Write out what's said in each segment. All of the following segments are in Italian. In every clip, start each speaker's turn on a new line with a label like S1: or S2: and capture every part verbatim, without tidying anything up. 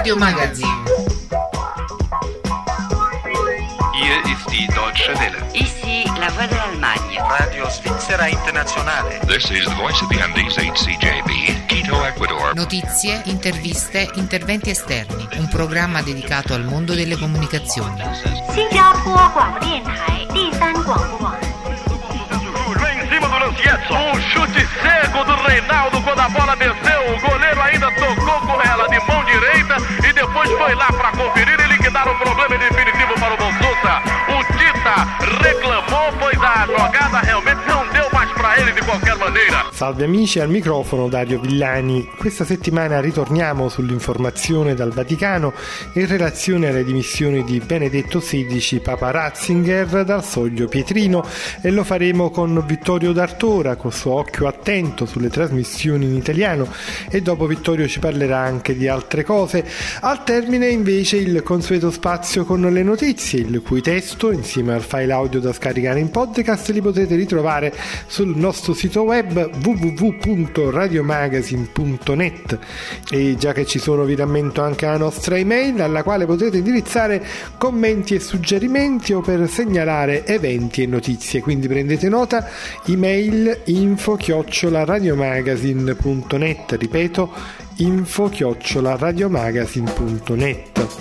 S1: Radio Magazine.
S2: Hier ist die Deutsche Welle.
S3: Ici la voix de l'Allemagne.
S2: Radio Svizzera Internazionale.
S4: This is the voice of the Andes H C J B, Quito, Ecuador.
S1: Notizie, interviste, interventi esterni. Un programma dedicato al mondo delle comunicazioni.
S5: Em cima do Lancietto, um chute cego do Reinaldo quando a bola desceu, o goleiro ainda tocou com ela de mão direita e depois foi lá para conferir e liquidar o problema definitivo para o Bolsonaro. O Tita reclamou, pois a jogada realmente não deu mais para ele de qualquer maneira.
S6: Salve amici, al microfono Dario Villani. Questa settimana ritorniamo sull'informazione dal Vaticano in relazione alle dimissioni di Benedetto sedicesimo Papa Ratzinger dal soglio pietrino, e lo faremo con Vittorio D'Artora col suo occhio attento sulle trasmissioni in italiano, e dopo Vittorio ci parlerà anche di altre cose. Al termine invece il consueto spazio con le notizie, il cui testo insieme al file audio da scaricare in podcast li potrete ritrovare sul nostro sito web w w w punto radiomagazine punto net, e già che ci sono vi rammento anche la nostra email alla quale potrete indirizzare commenti e suggerimenti o per segnalare eventi e notizie, quindi prendete nota: email info chiocciola radiomagazine punto net, ripeto info chiocciola radiomagazine punto net.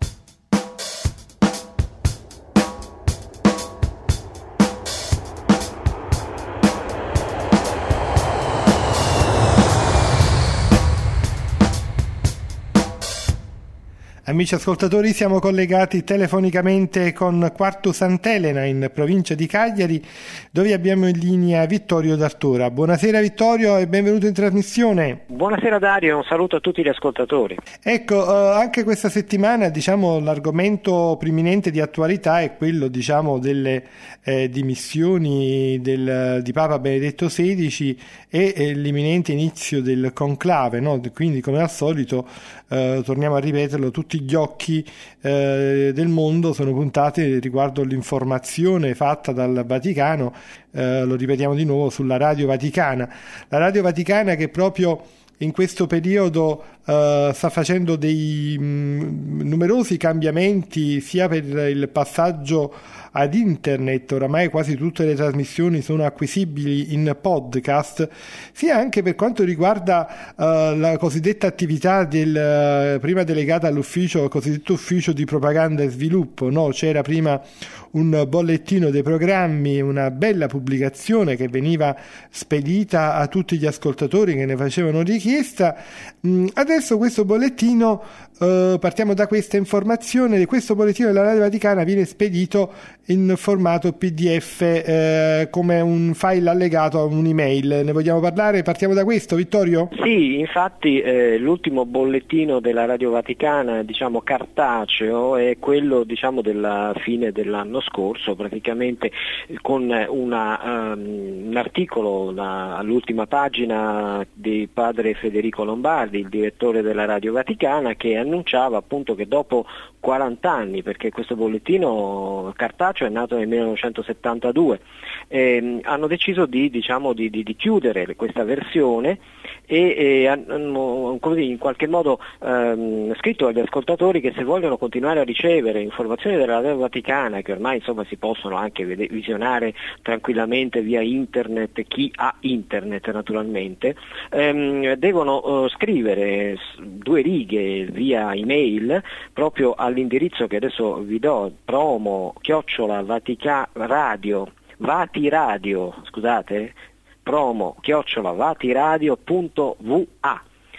S6: Amici ascoltatori, siamo collegati telefonicamente con Quartu Sant'Elena in provincia di Cagliari, dove abbiamo in linea Vittorio D'Artora. Buonasera Vittorio e benvenuto in trasmissione.
S7: Buonasera Dario, un saluto a tutti gli ascoltatori.
S6: Ecco, eh, anche questa settimana diciamo l'argomento preminente di attualità è quello diciamo delle eh, dimissioni del, di Papa Benedetto sedicesimo e eh, l'imminente inizio del conclave, no? Quindi come al solito eh, torniamo a ripeterlo, tutti gli occhi eh, del mondo sono puntati riguardo l'informazione fatta dal Vaticano, eh, lo ripetiamo di nuovo, sulla Radio Vaticana. La Radio Vaticana che proprio in questo periodo uh, sta facendo dei mh, numerosi cambiamenti sia per il passaggio ad internet, oramai quasi tutte le trasmissioni sono acquisibili in podcast, sia anche per quanto riguarda uh, la cosiddetta attività del uh, prima delegata all'ufficio, cosiddetto ufficio di propaganda e sviluppo, no? C'era prima un bollettino dei programmi, una bella pubblicazione che veniva spedita a tutti gli ascoltatori che ne facevano richiesta. Mm, adesso questo bollettino, eh, partiamo da questa informazione, questo bollettino della Radio Vaticana viene spedito in formato P D F eh, come un file allegato a un'email. Ne vogliamo parlare? Partiamo da questo, Vittorio?
S7: Sì, infatti eh, l'ultimo bollettino della Radio Vaticana, diciamo cartaceo, è quello diciamo della fine dell'anno scorso, praticamente con una, um, un articolo una, all'ultima pagina di padre Federico Lombardi, il direttore della Radio Vaticana, che annunciava appunto che dopo quaranta anni, perché questo bollettino cartaceo è nato nel millenovecentosettantadue, ehm, hanno deciso di, diciamo, di, di, di chiudere questa versione e, e hanno così in qualche modo ehm, scritto agli ascoltatori che se vogliono continuare a ricevere informazioni della Radio Vaticana, che ormai insomma si possono anche vede- visionare tranquillamente via internet, chi ha internet naturalmente, ehm, devono eh, scrivere due righe via email proprio all'indirizzo che adesso vi do, promo chiocciola vatica radio vatiradio scusate promo chiocciola vatiradio punto va,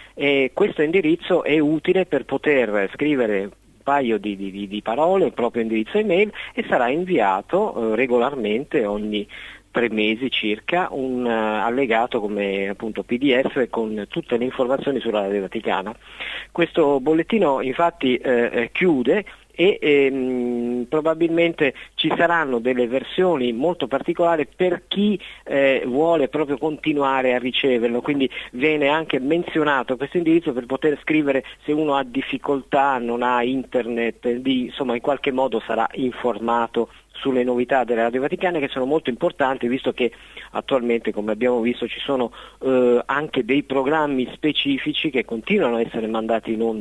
S7: e questo indirizzo è utile per poter scrivere un paio di, di, di parole, il proprio indirizzo email, e sarà inviato eh, regolarmente ogni tre mesi circa un uh, allegato come appunto P D F con tutte le informazioni sulla Radio Vaticana. Questo bollettino infatti eh, chiude e ehm, probabilmente ci saranno delle versioni molto particolari per chi eh, vuole proprio continuare a riceverlo, quindi viene anche menzionato questo indirizzo per poter scrivere se uno ha difficoltà, non ha internet, di, insomma in qualche modo sarà informato sulle novità della Radio Vaticana, che sono molto importanti, visto che attualmente, come abbiamo visto, ci sono eh, anche dei programmi specifici che continuano a essere mandati in onda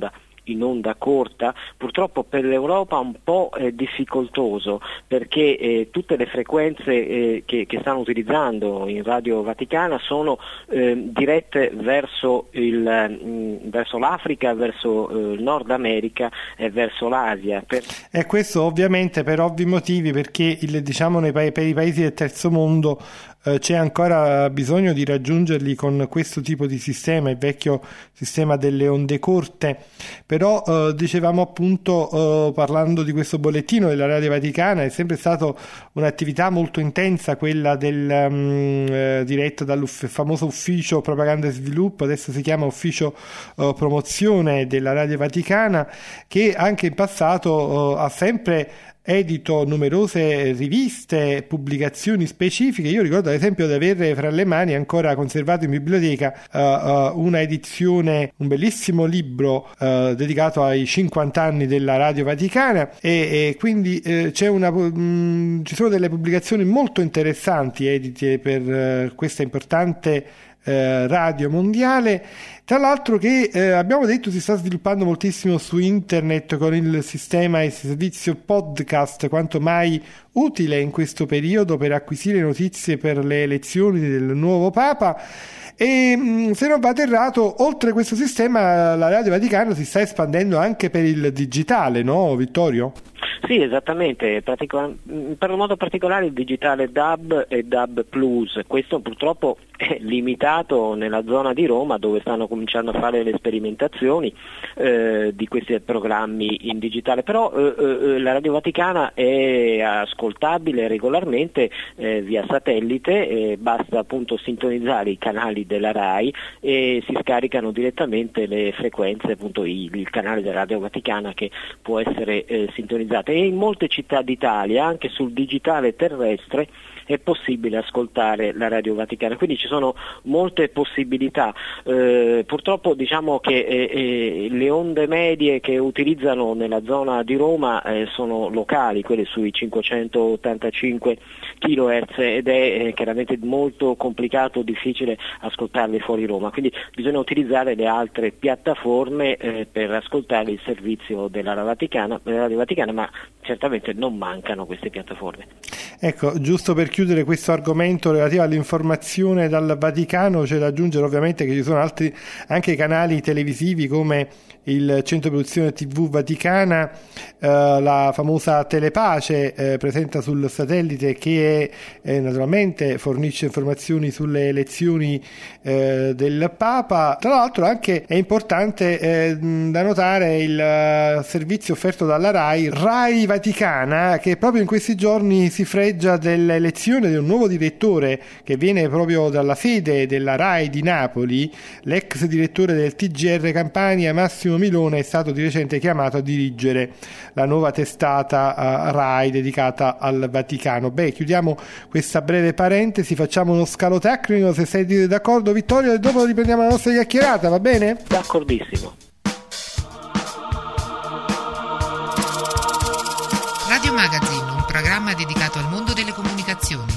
S7: in onda corta, purtroppo per l'Europa un po' è difficoltoso, perché eh, tutte le frequenze eh, che, che stanno utilizzando in Radio Vaticana sono eh, dirette verso, il, mh, verso l'Africa, verso eh, il Nord America e verso l'Asia. Per...
S6: E questo ovviamente per ovvi motivi, perché il, diciamo nei pa- per i paesi del terzo mondo eh, c'è ancora bisogno di raggiungerli con questo tipo di sistema, il vecchio sistema delle onde corte. Però eh, dicevamo appunto, eh, parlando di questo bollettino della Radio Vaticana, è sempre stata un'attività molto intensa quella del um, eh, diretta dal famoso ufficio propaganda e sviluppo, adesso si chiama ufficio uh, promozione della Radio Vaticana, che anche in passato uh, ha sempre edito numerose riviste, pubblicazioni specifiche. Io ricordo ad esempio di avere fra le mani ancora conservato in biblioteca uh, uh, una edizione, un bellissimo libro uh, dedicato ai cinquanta anni della Radio Vaticana, e, e quindi uh, c'è una, um, ci sono delle pubblicazioni molto interessanti edite per uh, questa importante uh, radio mondiale. Tra l'altro che eh, abbiamo detto si sta sviluppando moltissimo su internet con il sistema e il servizio podcast, quanto mai utile in questo periodo per acquisire notizie per le elezioni del nuovo Papa. E mh, se non vado errato, oltre questo sistema la Radio Vaticana si sta espandendo anche per il digitale, no Vittorio?
S7: Sì, esattamente, Particola- per un modo particolare il digitale D A B e D A B Plus. Questo purtroppo è limitato nella zona di Roma, dove stanno cominciando a fare le sperimentazioni eh, di questi programmi in digitale, però eh, eh, la Radio Vaticana è ascoltabile regolarmente eh, via satellite, eh, basta appunto sintonizzare i canali della RAI e si scaricano direttamente le frequenze, appunto il, il canale della Radio Vaticana che può essere eh, sintonizzato, e in molte città d'Italia anche sul digitale terrestre è possibile ascoltare la Radio Vaticana, quindi ci sono molte possibilità. Eh, purtroppo diciamo che eh, eh, le onde medie che utilizzano nella zona di Roma eh, sono locali, quelle sui cinquecentottantacinque chilohertz, ed è eh, chiaramente molto complicato, difficile ascoltarle fuori Roma, quindi bisogna utilizzare le altre piattaforme eh, per ascoltare il servizio della Radio Vaticana, della Radio Vaticana, ma certamente non mancano queste piattaforme.
S6: Ecco, giusto per chiudere questo argomento relativo all'informazione dal Vaticano, c'è da aggiungere ovviamente che ci sono altri anche canali televisivi come il Centro Produzione tivù Vaticana, eh, la famosa Telepace eh, presente sul satellite, che è, eh, naturalmente fornisce informazioni sulle elezioni eh, del Papa. Tra l'altro anche è importante eh, da notare il uh, servizio offerto dalla RAI, RAI Vaticana, che proprio in questi giorni si fregia dell'elezione di un nuovo direttore che viene proprio dalla sede della RAI di Napoli. L'ex direttore del T G R Campania, Massimo Milone, è stato di recente chiamato a dirigere la nuova testata uh, RAI dedicata al Vaticano. Beh, chiudiamo questa breve parentesi, facciamo uno scalo tecnico, se sei d'accordo Vittorio, e dopo riprendiamo la nostra chiacchierata, va bene?
S7: D'accordissimo.
S1: Radio Magazine, un programma dedicato al mondo delle comunicazioni.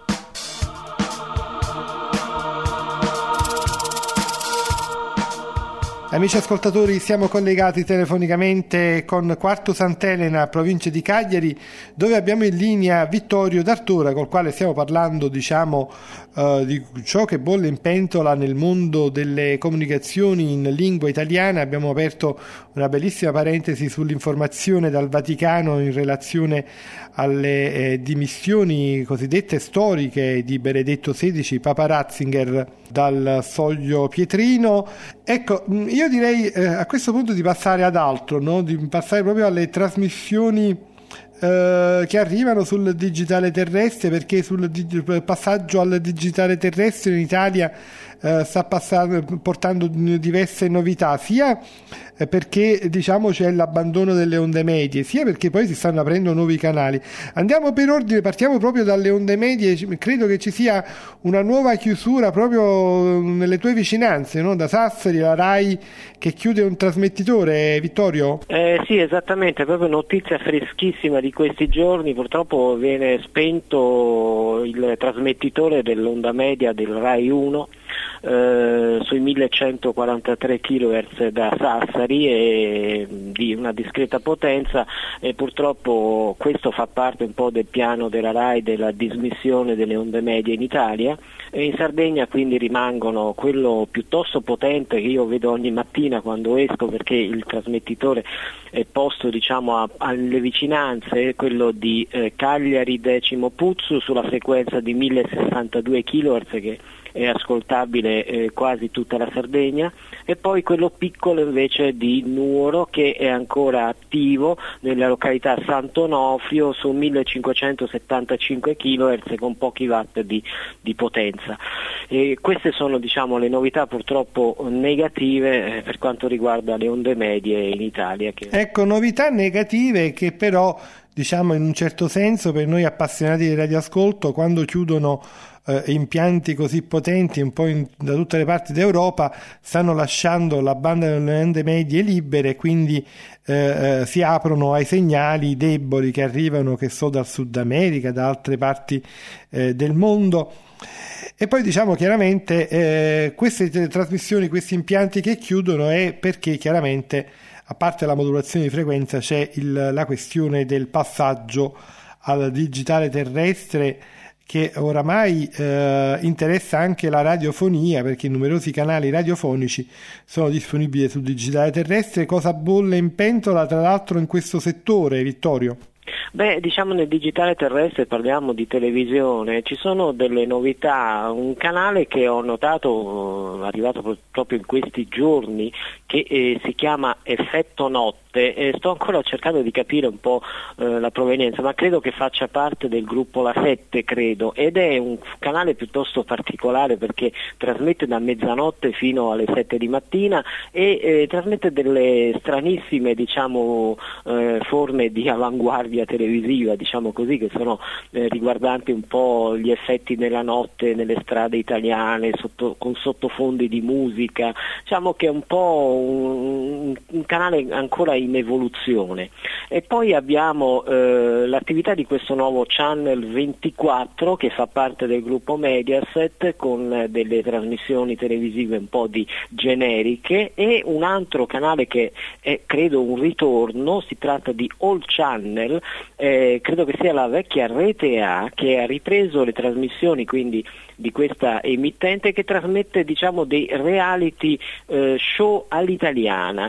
S6: Amici ascoltatori, siamo collegati telefonicamente con Quarto Sant'Elena, provincia di Cagliari, dove abbiamo in linea Vittorio D'Artora, col quale stiamo parlando, diciamo, uh, di ciò che bolle in pentola nel mondo delle comunicazioni in lingua italiana. Abbiamo aperto una bellissima parentesi sull'informazione dal Vaticano in relazione alle eh, dimissioni cosiddette storiche di Benedetto sedicesimo, Papa Ratzinger, dal soglio pietrino. Ecco, io direi eh, a questo punto di passare ad altro, no? Di passare proprio alle trasmissioni eh, che arrivano sul digitale terrestre, perché sul dig- passaggio al digitale terrestre in Italia eh, sta passando, portando diverse novità, sia perché diciamo c'è l'abbandono delle onde medie, sia perché poi si stanno aprendo nuovi canali. Andiamo per ordine, partiamo proprio dalle onde medie. Credo che ci sia una nuova chiusura proprio nelle tue vicinanze, no? Da Sassari, la RAI che chiude un trasmettitore, Vittorio?
S7: Eh, sì, esattamente, proprio notizia freschissima di questi giorni. Purtroppo viene spento il trasmettitore dell'onda media del RAI uno eh, sui millecentoquarantatré chilohertz da Sassari e di una discreta potenza, e purtroppo questo fa parte un po' del piano della RAI della dismissione delle onde medie in Italia, e in Sardegna quindi rimangono quello piuttosto potente che io vedo ogni mattina quando esco, perché il trasmettitore è posto diciamo a, alle vicinanze, quello di eh, Cagliari Decimo Puzzu sulla frequenza di millesessantadue chilohertz, che è ascoltabile eh, quasi tutta la Sardegna, e poi quello piccolo invece di Nuoro, che è ancora attivo nella località Sant'Onofrio su millecinquecentosettantacinque chilohertz con pochi watt di, di potenza. E queste sono diciamo le novità purtroppo negative eh, per quanto riguarda le onde medie in Italia. Che...
S6: Ecco, novità negative che però diciamo in un certo senso per noi appassionati di radioascolto, quando chiudono eh, impianti così potenti un po' in, da tutte le parti d'Europa, stanno lasciando la banda delle onde medie libere, quindi eh, eh, si aprono ai segnali deboli che arrivano, che so, dal Sud America, da altre parti eh, del mondo. E poi diciamo chiaramente eh, queste trasmissioni, questi impianti che chiudono è perché chiaramente, a parte la modulazione di frequenza, c'è il, la questione del passaggio al digitale terrestre, che oramai eh, interessa anche la radiofonia, perché numerosi canali radiofonici sono disponibili sul digitale terrestre. Cosa bolle in pentola tra l'altro in questo settore, Vittorio?
S7: Beh, diciamo nel digitale terrestre, parliamo di televisione, ci sono delle novità, un canale che ho notato, arrivato proprio in questi giorni, che eh, si chiama Effetto Notte, e sto ancora cercando di capire un po' eh, la provenienza, ma credo che faccia parte del gruppo La sette, credo, ed è un canale piuttosto particolare perché trasmette da mezzanotte fino alle sette di mattina e eh, trasmette delle stranissime diciamo eh, forme di avanguardia televisiva, diciamo così, che sono eh, riguardanti un po' gli effetti nella notte nelle strade italiane sotto, con sottofondi di musica, diciamo che è un po' un, un canale ancora in evoluzione. E poi abbiamo eh, l'attività di questo nuovo Channel ventiquattro che fa parte del gruppo Mediaset, con eh, delle trasmissioni televisive un po' di generiche, e un altro canale che è credo un ritorno, si tratta di All Channel, eh, credo che sia la vecchia Rete A che ha ripreso le trasmissioni quindi di questa emittente, che trasmette diciamo dei reality eh, show all'italiana,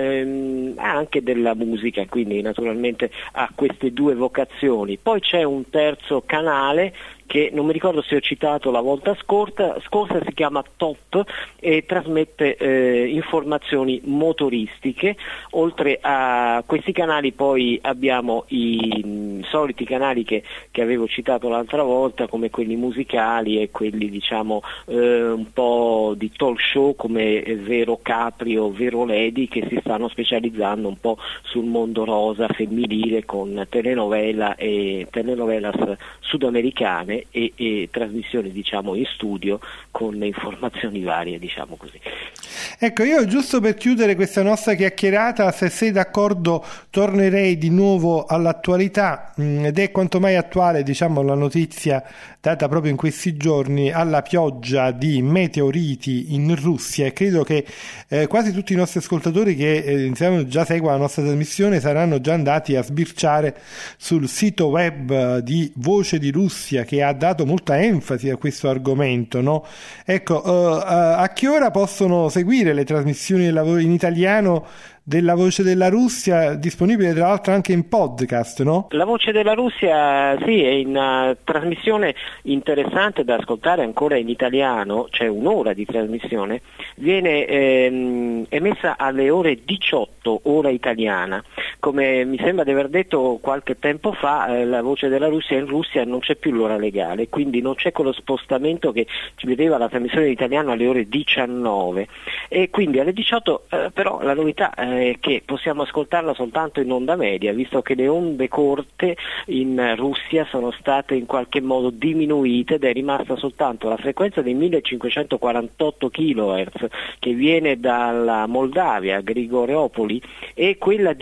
S7: ehm, anche della musica, quindi naturalmente ha queste due vocazioni. Poi c'è un terzo canale che non mi ricordo se ho citato la volta scorsa, scorsa si chiama Top e trasmette eh, informazioni motoristiche. Oltre a questi canali poi abbiamo i mh, soliti canali che, che avevo citato l'altra volta, come quelli musicali e quelli diciamo eh, un po' di talk show come Vero Capri o Vero Lady, che si stanno specializzando un po' sul mondo rosa femminile con telenovela e telenovelas sudamericane E, e trasmissioni diciamo in studio con informazioni varie, diciamo così.
S6: Ecco, io giusto per chiudere questa nostra chiacchierata, se sei d'accordo, tornerei di nuovo all'attualità, mh, ed è quanto mai attuale diciamo la notizia data proprio in questi giorni alla pioggia di meteoriti in Russia, e credo che eh, quasi tutti i nostri ascoltatori che eh, già seguono la nostra trasmissione saranno già andati a sbirciare sul sito web di Voce di Russia, che ha dato molta enfasi a questo argomento, no? Ecco, uh, a che ora possono seguire le trasmissioni in italiano della Voce della Russia, disponibile tra l'altro anche in podcast, no?
S7: La Voce della Russia sì, è in uh, trasmissione interessante da ascoltare ancora in italiano, c'è un'ora di trasmissione, viene ehm, emessa alle ore diciotto ora italiana. Come mi sembra di aver detto qualche tempo fa, eh, la Voce della Russia in Russia non c'è più l'ora legale, quindi non c'è quello spostamento che ci vedeva la trasmissione in italiano alle ore diciannove, e quindi alle diciotto eh, però la novità è che possiamo ascoltarla soltanto in onda media, visto che le onde corte in Russia sono state in qualche modo diminuite ed è rimasta soltanto la frequenza dei millecinquecentoquarantotto chilohertz che viene dalla Moldavia, Grigoreopoli, e quella di seimila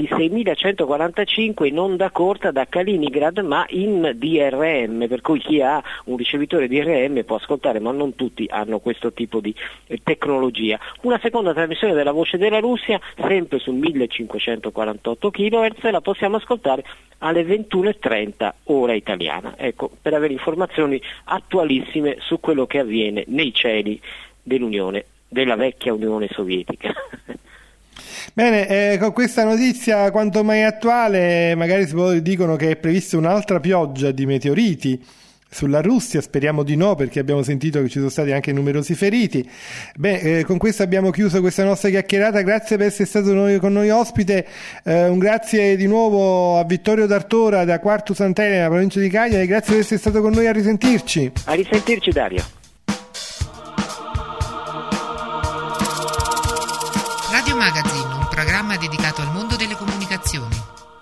S7: millecentoquarantacinque in onda corta da Kaliningrad, ma in D R M, per cui chi ha un ricevitore D R M può ascoltare, ma non tutti hanno questo tipo di eh, tecnologia. Una seconda trasmissione della Voce della Russia, sempre su millecinquecentoquarantotto chilohertz, la possiamo ascoltare alle ventuno e trenta ora italiana. Ecco, per avere informazioni attualissime su quello che avviene nei cieli dell'Unione, della vecchia Unione Sovietica.
S6: Bene, eh, con questa notizia quanto mai attuale, magari si può, dicono che è prevista un'altra pioggia di meteoriti sulla Russia, speriamo di no, perché abbiamo sentito che ci sono stati anche numerosi feriti. Beh, eh, con questo abbiamo chiuso questa nostra chiacchierata. Grazie per essere stato noi, con noi ospite. Eh, un grazie di nuovo a Vittorio D'Artora da Quartu Sant'Elena, provincia di Cagliari. Grazie per essere stato con noi, a risentirci.
S7: A risentirci, Dario.
S1: Radio Magazine, un programma dedicato al mondo delle comunicazioni.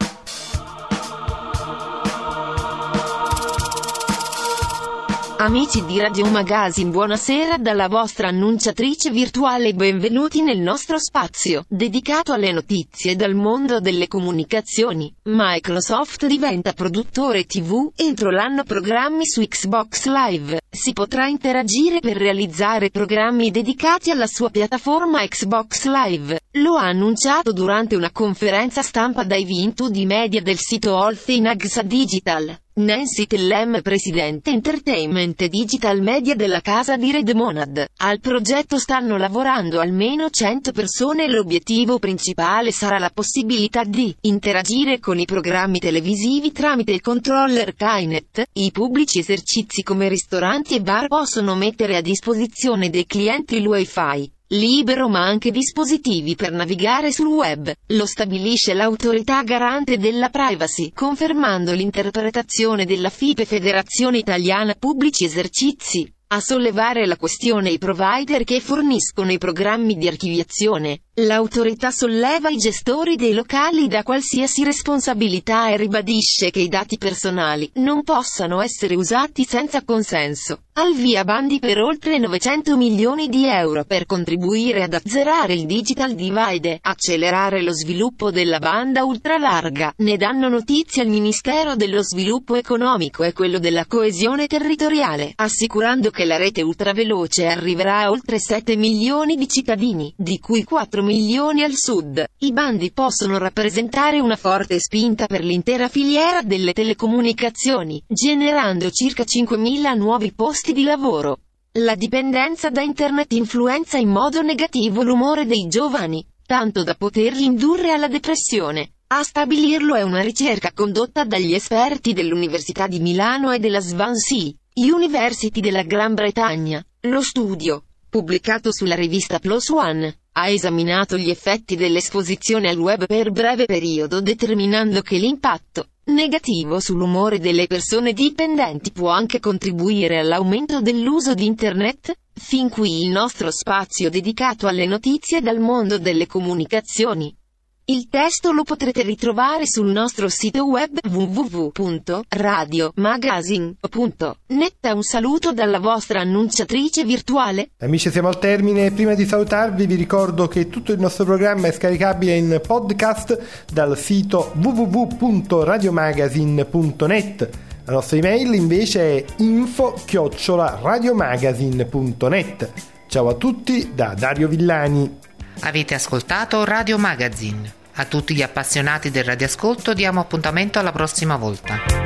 S8: Amici di Radio Magazine, buonasera dalla vostra annunciatrice virtuale, benvenuti nel nostro spazio, dedicato alle notizie dal mondo delle comunicazioni. Microsoft diventa produttore tivù, entro l'anno programmi su Xbox Live. Si potrà interagire per realizzare programmi dedicati alla sua piattaforma Xbox Live. Lo ha annunciato durante una conferenza stampa dai Vintu di media del sito All Things Digital. Nancy Tellem, presidente Entertainment e Digital Media della casa di Red Monad. Al progetto stanno lavorando almeno cento persone e l'obiettivo principale sarà la possibilità di interagire con i programmi televisivi tramite il controller Kinect. I pubblici esercizi come ristoranti e bar possono mettere a disposizione dei clienti il Wi-Fi libero, ma anche dispositivi per navigare sul web. Lo stabilisce l'autorità garante della privacy, confermando l'interpretazione della F I P E, Federazione Italiana Pubblici Esercizi. A sollevare la questione i provider che forniscono i programmi di archiviazione. L'autorità solleva i gestori dei locali da qualsiasi responsabilità e ribadisce che i dati personali non possano essere usati senza consenso. Al via bandi per oltre novecento milioni di euro per contribuire ad azzerare il digital divide, accelerare lo sviluppo della banda ultralarga. Ne danno notizia il Ministero dello Sviluppo Economico e quello della Coesione Territoriale, assicurando che la rete ultraveloce arriverà a oltre sette milioni di cittadini, di cui quattro milioni al sud. I bandi possono rappresentare una forte spinta per l'intera filiera delle telecomunicazioni, generando circa cinquemila nuovi posti di lavoro. La dipendenza da internet influenza in modo negativo l'umore dei giovani, tanto da poterli indurre alla depressione. A stabilirlo è una ricerca condotta dagli esperti dell'Università di Milano e della Swansea University della Gran Bretagna. Lo studio, pubblicato sulla rivista PLOS ONE, ha esaminato gli effetti dell'esposizione al web per breve periodo, determinando che l'impatto negativo sull'umore delle persone dipendenti può anche contribuire all'aumento dell'uso di internet. Fin qui il nostro spazio dedicato alle notizie dal mondo delle comunicazioni. Il testo lo potrete ritrovare sul nostro sito web w w w punto radio magazine punto net. Un saluto dalla vostra annunciatrice virtuale.
S6: Amici, siamo al termine. Prima di salutarvi vi ricordo che tutto il nostro programma è scaricabile in podcast dal sito w w w punto radio magazine punto net. La nostra email invece è info chiocciola radiomagazine punto net. Ciao a tutti da Dario Villani.
S1: Avete ascoltato Radio Magazine. A tutti gli appassionati del radioascolto diamo appuntamento alla prossima volta.